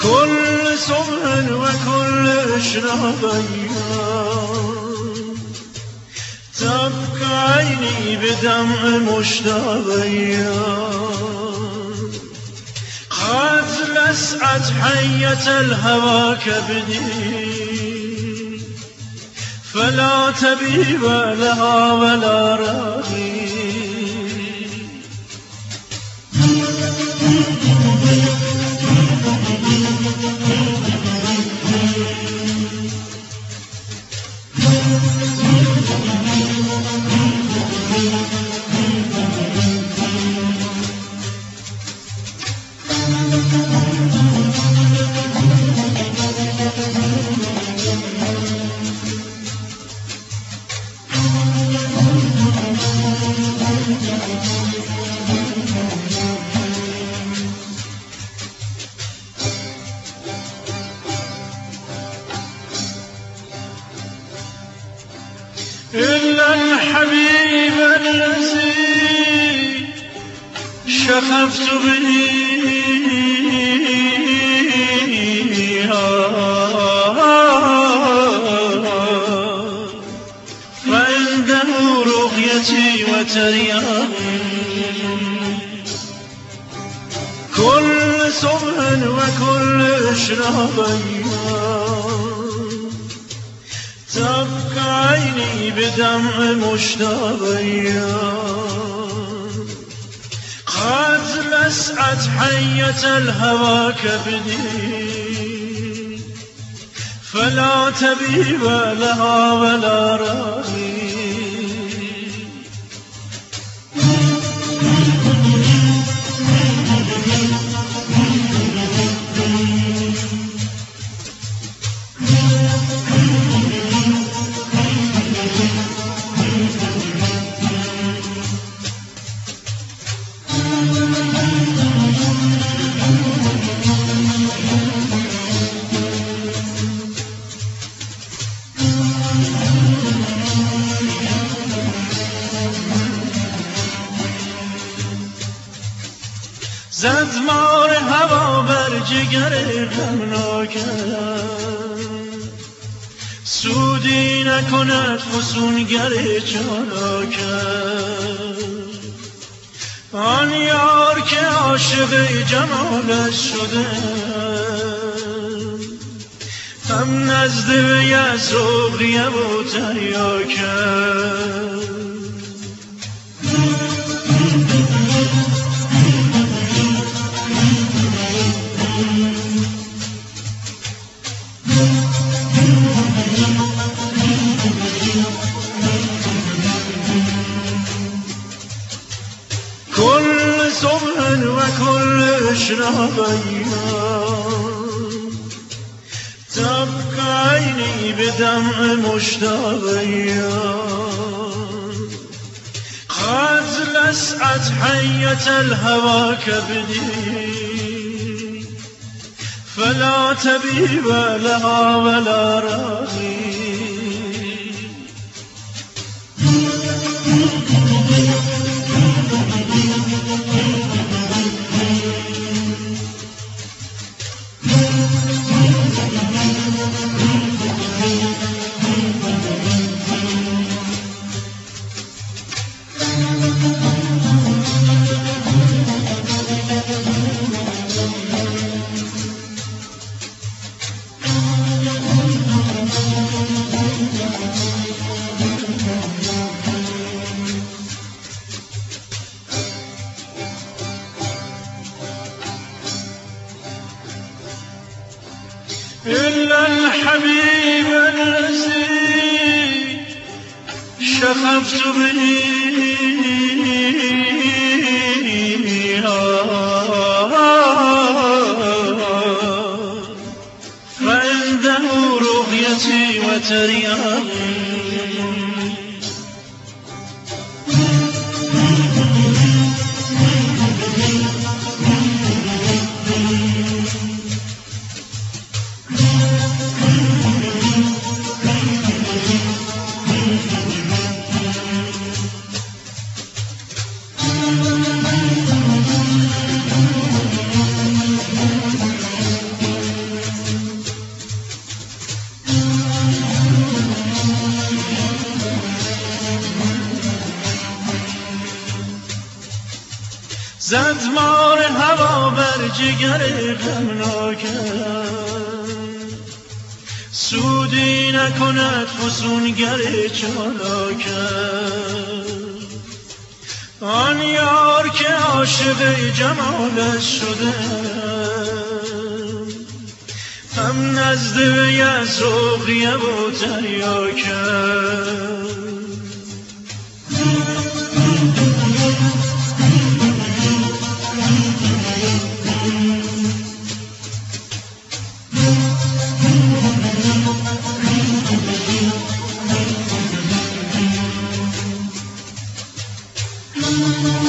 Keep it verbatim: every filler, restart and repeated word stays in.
كل صبح وكل إشراق أيام تبكى عيني بدمع مشتاق أيام قد لسعت حية الهوى كبدي فلا طبيب لها ولا راقي إلا الحبيب الذي شغفت به فعنده رقيتي وترياقي كل صبح وكل إشراق أيام تبكى عيني بدمع مشتاق أيام قد لسعت حية الهوى كبدي فلا طبيب لها ولا راقي زد مار هوا بر جگر غمناکم سودی نکند فسونگر چالاکم آن یار که عاشق جمالش شده هم نزد وی از رقیه و تریاکم كل صبح وكل إشراق أيام تبكى عيني بدمع مشتاق أيام قد لسعت حية الهوى كبدي فلا طبيب لها ولا راقي إلا الحبيب الذي شغفت به فعنده رقيتي وترياقي زد مار هوا بر جگر غمناکم سودی نکند فسونگر چالاکم آن یار که عاشق جمالش شده هم نزد وی ساقیه و تریاکم Thank you.